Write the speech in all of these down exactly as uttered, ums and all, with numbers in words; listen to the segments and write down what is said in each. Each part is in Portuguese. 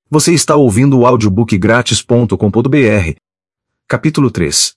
Você está ouvindo o audiobook grátis ponto com ponto br. Capítulo três.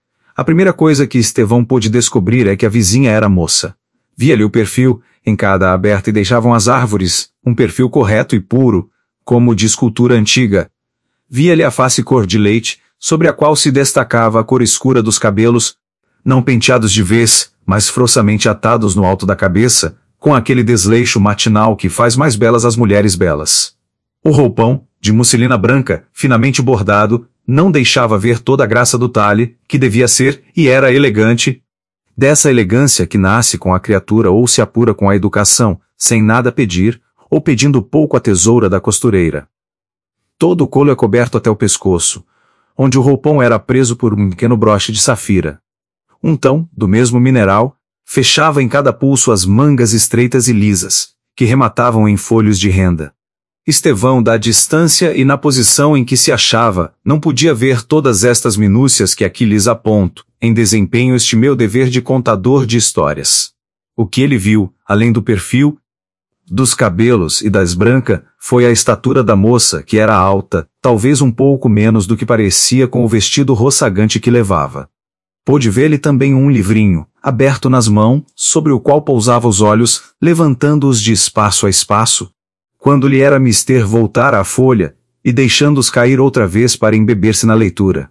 A primeira coisa que Estevão pôde descobrir é que a vizinha era moça. Via-lhe o perfil, encada aberta, e deixavam as árvores, um perfil correto e puro, como de escultura antiga. Via-lhe a face cor de leite, sobre a qual se destacava a cor escura dos cabelos, não penteados de vez, mas frouxamente atados no alto da cabeça, com aquele desleixo matinal que faz mais belas as mulheres belas. O roupão, de musselina branca, finamente bordado, não deixava ver toda a graça do talhe, que devia ser, e era elegante, dessa elegância que nasce com a criatura ou se apura com a educação, sem nada pedir, ou pedindo pouco a tesoura da costureira. Todo o colo é coberto até o pescoço, onde o roupão era preso por um pequeno broche de safira. Um tão, do mesmo mineral, fechava em cada pulso as mangas estreitas e lisas, que rematavam em folhos de renda. Estevão, da distância e na posição em que se achava, não podia ver todas estas minúcias que aqui lhes aponto, em desempenho este meu dever de contador de histórias. O que ele viu, além do perfil, dos cabelos e das brancas, foi a estatura da moça, que era alta, talvez um pouco menos do que parecia com o vestido roçagante que levava. Pôde ver-lhe também um livrinho, aberto nas mãos, sobre o qual pousava os olhos, levantando-os de espaço a espaço, quando lhe era mister voltar à folha, e deixando-os cair outra vez para embeber-se na leitura.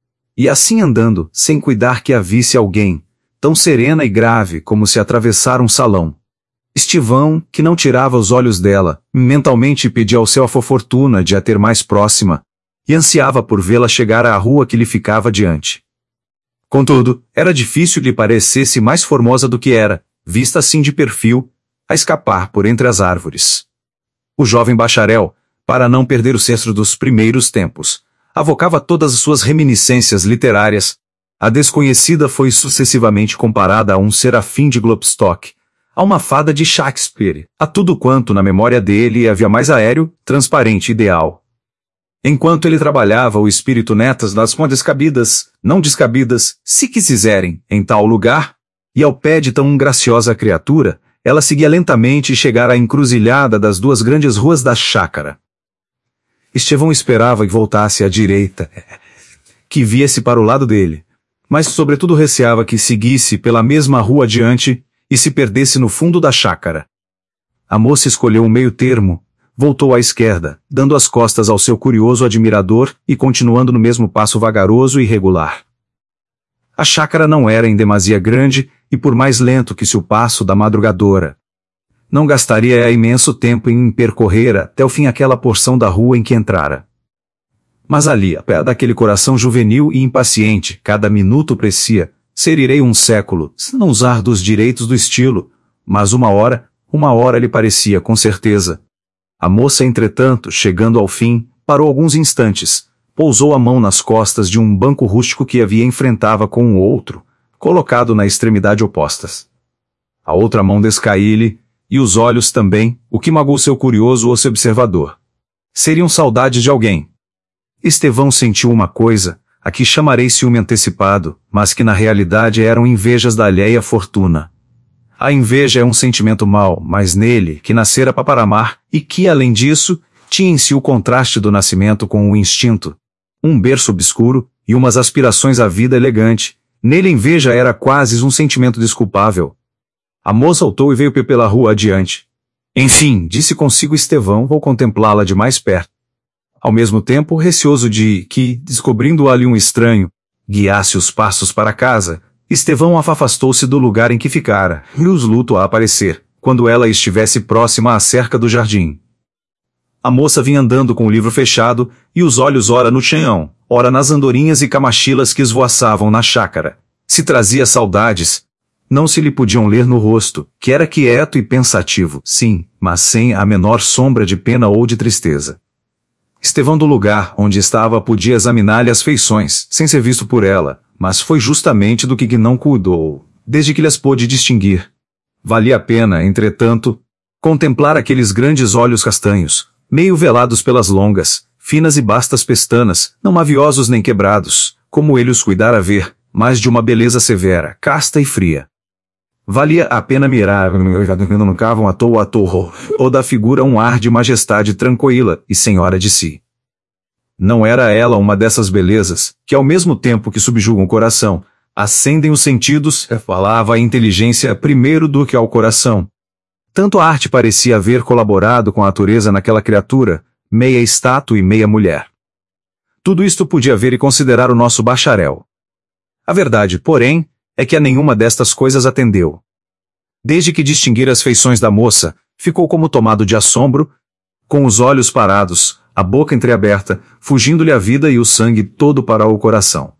E assim andando, sem cuidar que a visse alguém, tão serena e grave como se atravessara um salão. Estevão, que não tirava os olhos dela, mentalmente pedia ao céu a fortuna de a ter mais próxima, e ansiava por vê-la chegar à rua que lhe ficava diante. Contudo, era difícil lhe parecesse mais formosa do que era, vista assim de perfil, a escapar por entre as árvores. O jovem bacharel, para não perder o cetro dos primeiros tempos, avocava todas as suas reminiscências literárias. A desconhecida foi sucessivamente comparada a um serafim de Klopstock, a uma fada de Shakespeare, a tudo quanto na memória dele havia mais aéreo, transparente e ideal. Enquanto ele trabalhava o espírito netas das com descabidas, não descabidas, se quiserem, em tal lugar, e ao pé de tão graciosa criatura, ela seguia lentamente e chegara à encruzilhada das duas grandes ruas da chácara. Estevão esperava que voltasse à direita, que viesse para o lado dele, mas sobretudo receava que seguisse pela mesma rua adiante e se perdesse no fundo da chácara. A moça escolheu um meio termo, voltou à esquerda, dando as costas ao seu curioso admirador e continuando no mesmo passo vagaroso e regular. A chácara não era em demasia grande, e por mais lento que se o passo da madrugadora, não gastaria imenso tempo em percorrer até o fim aquela porção da rua em que entrara. Mas ali, a pé daquele coração juvenil e impaciente, cada minuto parecia ser irei um século, se não usar dos direitos do estilo, mas uma hora, uma hora lhe parecia com certeza. A moça, entretanto, chegando ao fim, parou alguns instantes, pousou a mão nas costas de um banco rústico que havia enfrentava com o outro, colocado na extremidade opostas. A outra mão descaí-lhe, e os olhos também, o que magoou seu curioso observador. Seriam saudades de alguém. Estevão sentiu uma coisa, a que chamarei ciúme antecipado, mas que na realidade eram invejas da alheia fortuna. A inveja é um sentimento mau, mas nele, que nascera para amar, e que, além disso, tinha em si o contraste do nascimento com o instinto. Um berço obscuro, e umas aspirações à vida elegante. Nele a inveja era quase um sentimento desculpável. A moça saltou e veio pela rua adiante. Enfim, disse consigo Estevão, vou contemplá-la de mais perto. Ao mesmo tempo, receoso de que, descobrindo ali um estranho, guiasse os passos para casa, Estevão afastou-se do lugar em que ficara, e os luto a aparecer, quando ela estivesse próxima à cerca do jardim. A moça vinha andando com o livro fechado, e os olhos ora no chão, ora nas andorinhas e camachilas que esvoaçavam na chácara. Se trazia saudades, não se lhe podiam ler no rosto, que era quieto e pensativo, sim, mas sem a menor sombra de pena ou de tristeza. Estevão do lugar onde estava podia examinar-lhe as feições, sem ser visto por ela, mas foi justamente do que não cuidou, desde que lhes pôde distinguir. Valia a pena, entretanto, contemplar aqueles grandes olhos castanhos, meio velados pelas longas, finas e bastas pestanas, não maviosos nem quebrados, como ele os cuidara ver, mas de uma beleza severa, casta e fria. Valia a pena mirar no cavam à toa à toa, ou da figura um ar de majestade tranquila e senhora de si. Não era ela uma dessas belezas, que ao mesmo tempo que subjugam o coração, acendem os sentidos, falava a inteligência primeiro do que ao coração. Tanto a arte parecia haver colaborado com a natureza naquela criatura, meia estátua e meia mulher. Tudo isto podia ver e considerar o nosso bacharel. A verdade, porém, é que a nenhuma destas coisas atendeu. Desde que distinguira as feições da moça, ficou como tomado de assombro, com os olhos parados, a boca entreaberta, fugindo-lhe a vida e o sangue todo para o coração.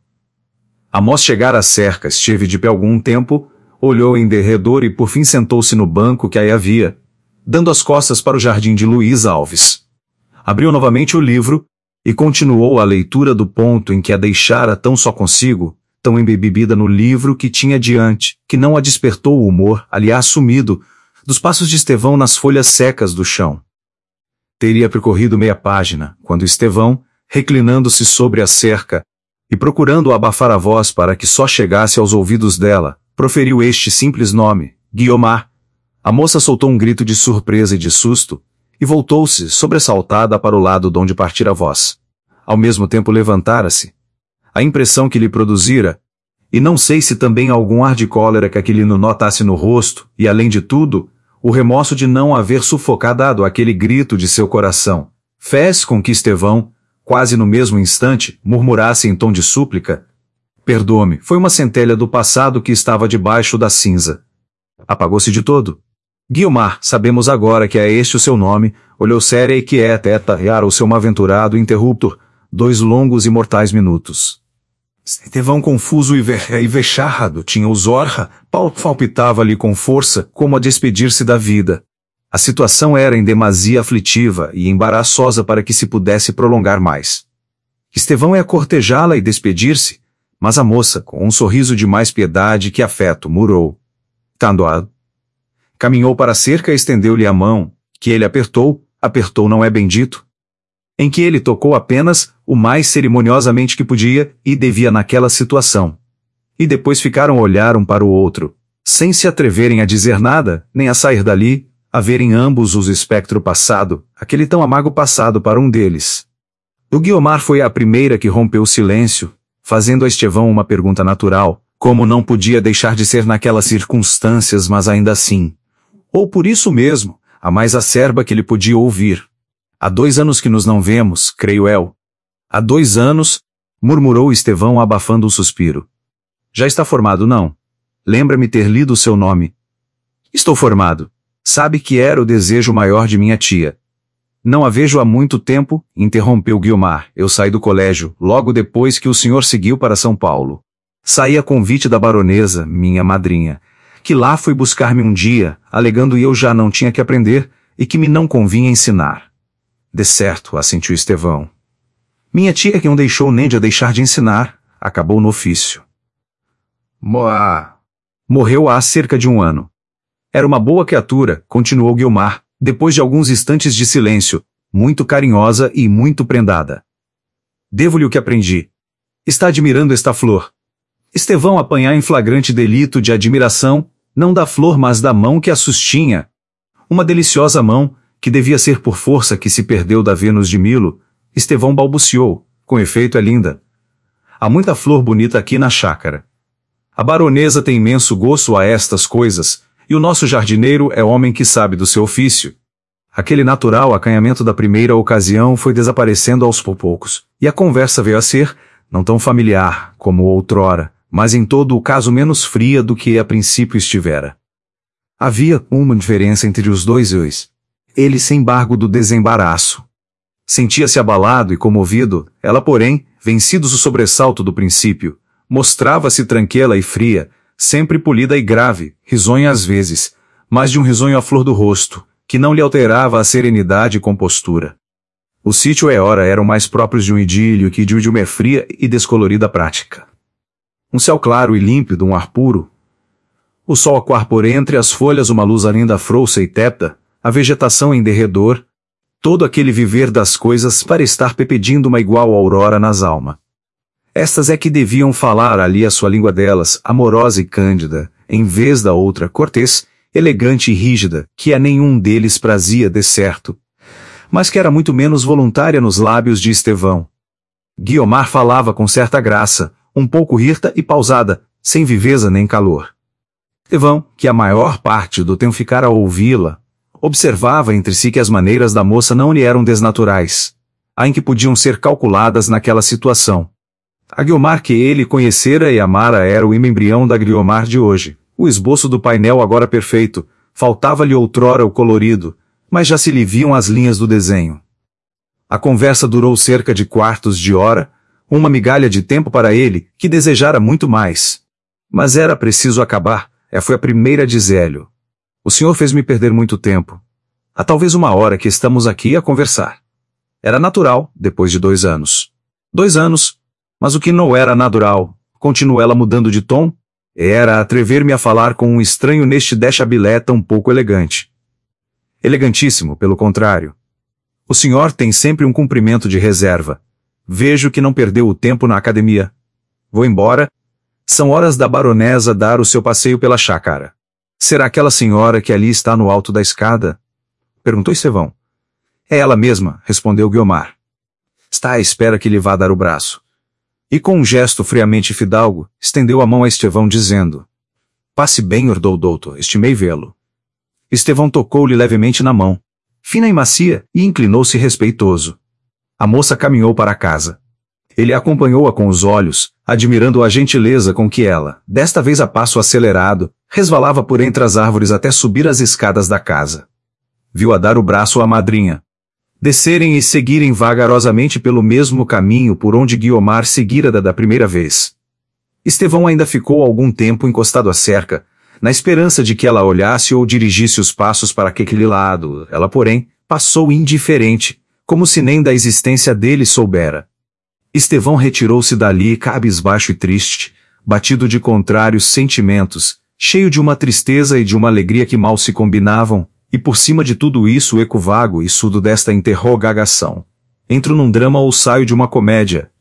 Amós chegara à cerca, esteve de pé algum tempo, olhou em derredor e por fim sentou-se no banco que aí havia, dando as costas para o jardim de Luís Alves. Abriu novamente o livro, e continuou a leitura do ponto em que a deixara tão só consigo, tão embebida no livro que tinha diante, que não a despertou o humor, aliás sumido, dos passos de Estevão nas folhas secas do chão. Teria percorrido meia página, quando Estevão, reclinando-se sobre a cerca, e procurando abafar a voz para que só chegasse aos ouvidos dela, proferiu este simples nome, Guiomar. A moça soltou um grito de surpresa e de susto, e voltou-se, sobressaltada para o lado donde partira a voz. Ao mesmo tempo levantara-se. A impressão que lhe produzira, e não sei se também algum ar de cólera que aquele notasse no rosto, e além de tudo, o remorso de não haver sufocado aquele grito de seu coração, fez com que Estevão, quase no mesmo instante, murmurasse em tom de súplica: perdoa-me, foi uma centelha do passado que estava debaixo da cinza. Apagou-se de todo. Guiomar, sabemos agora que é este o seu nome, olhou séria e quieta e atarreara o seu mal-aventurado interruptor, dois longos e mortais minutos. Estevão confuso e, ve e vexarrado tinha os orra, palpitava-lhe com força, como a despedir-se da vida. A situação era em demasia aflitiva e embaraçosa para que se pudesse prolongar mais. Estevão ia cortejá-la e despedir-se, mas a moça, com um sorriso de mais piedade que afeto, murou. Tandoado. Caminhou para a cerca e estendeu-lhe a mão, que ele apertou, apertou não é bendito, em que ele tocou apenas, o mais cerimoniosamente que podia, e devia naquela situação. E depois ficaram a olhar um para o outro, sem se atreverem a dizer nada, nem a sair dali, a verem ambos os espectro passado, aquele tão amargo passado para um deles. O Guiomar foi a primeira que rompeu o silêncio, fazendo a Estevão uma pergunta natural, como não podia deixar de ser naquelas circunstâncias, mas ainda assim. Ou por isso mesmo, a mais acerba que ele podia ouvir. Há dois anos que nos não vemos, creio eu. Há dois anos, murmurou Estevão abafando um suspiro. Já está formado, não? Lembra-me ter lido o seu nome. Estou formado. Sabe que era o desejo maior de minha tia. Não a vejo há muito tempo, interrompeu Guiomar. Eu saí do colégio, logo depois que o senhor seguiu para São Paulo. Saí a convite da baronesa, minha madrinha, que lá foi buscar-me um dia, alegando eu já não tinha que aprender, e que me não convinha ensinar. De certo, assentiu Estevão. Minha tia que não deixou nem de a deixar de ensinar, acabou no ofício. Moá. Morreu há cerca de um ano. Era uma boa criatura, continuou Guiomar, depois de alguns instantes de silêncio, muito carinhosa e muito prendada. Devo-lhe o que aprendi. Está admirando esta flor. Estevão apanhar em flagrante delito de admiração, não da flor mas da mão que a sustinha. Uma deliciosa mão, que devia ser por força que se perdeu da Vênus de Milo, Estevão balbuciou, com efeito é linda. Há muita flor bonita aqui na chácara. A baronesa tem imenso gosto a estas coisas, e o nosso jardineiro é homem que sabe do seu ofício. Aquele natural acanhamento da primeira ocasião foi desaparecendo aos poucos, e a conversa veio a ser, não tão familiar como outrora, mas em todo o caso menos fria do que a princípio estivera. Havia uma diferença entre os dois eus. Ele sem embargo do desembaraço. Sentia-se abalado e comovido, ela porém, vencidos o sobressalto do princípio, mostrava-se tranquila e fria, sempre polida e grave, risonha às vezes, mas de um risonho à flor do rosto, que não lhe alterava a serenidade e compostura. O sítio e ora eram mais próprios de um idílio que de uma fria e descolorida prática. Um céu claro e límpido, um ar puro. O sol a coar por entre as folhas uma luz ainda frouxa e tépida, a vegetação em derredor, todo aquele viver das coisas para estar pedindo uma igual aurora nas almas. Estas é que deviam falar ali a sua língua delas, amorosa e cândida, em vez da outra cortês, elegante e rígida, que a nenhum deles prazia de certo, mas que era muito menos voluntária nos lábios de Estevão. Guiomar falava com certa graça, um pouco hirta e pausada, sem viveza nem calor. Estevão, que a maior parte do tempo ficara a ouvi-la, observava entre si que as maneiras da moça não lhe eram desnaturais, a em que podiam ser calculadas naquela situação. A Guiomar que ele conhecera e amara era o embrião da Guiomar de hoje, o esboço do painel agora perfeito, faltava-lhe outrora o colorido, mas já se lhe viam as linhas do desenho. A conversa durou cerca de quartos de hora, uma migalha de tempo para ele, que desejara muito mais. Mas era preciso acabar, essa foi a primeira de Zélio. O senhor fez-me perder muito tempo. Há talvez uma hora que estamos aqui a conversar. Era natural, depois de dois anos. Dois anos, mas o que não era natural, continuou ela mudando de tom, era atrever-me a falar com um estranho neste deschabilé tão pouco elegante. Elegantíssimo, pelo contrário. O senhor tem sempre um cumprimento de reserva. Vejo que não perdeu o tempo na academia. Vou embora. São horas da baronesa dar o seu passeio pela chácara. Será aquela senhora que ali está no alto da escada? Perguntou Estevão. É ela mesma, respondeu Guiomar. Está à espera que lhe vá dar o braço. E com um gesto friamente fidalgo, estendeu a mão a Estevão dizendo: Passe bem, ordou o doutor, estimei vê-lo. Estevão tocou-lhe levemente na mão, fina e macia, e inclinou-se respeitoso. A moça caminhou para a casa. Ele acompanhou-a com os olhos, admirando a gentileza com que ela, desta vez a passo acelerado, resvalava por entre as árvores até subir as escadas da casa. Viu-a dar o braço à madrinha. Descerem e seguirem vagarosamente pelo mesmo caminho por onde Guiomar seguira da da primeira vez. Estevão ainda ficou algum tempo encostado à cerca, na esperança de que ela olhasse ou dirigisse os passos para aquele lado. Ela, porém, passou indiferente, como se nem da existência dele soubera. Estevão retirou-se dali cabisbaixo e triste, batido de contrários sentimentos, cheio de uma tristeza e de uma alegria que mal se combinavam, e por cima de tudo isso o eco vago e surdo desta interrogagação. Entro num drama ou saio de uma comédia,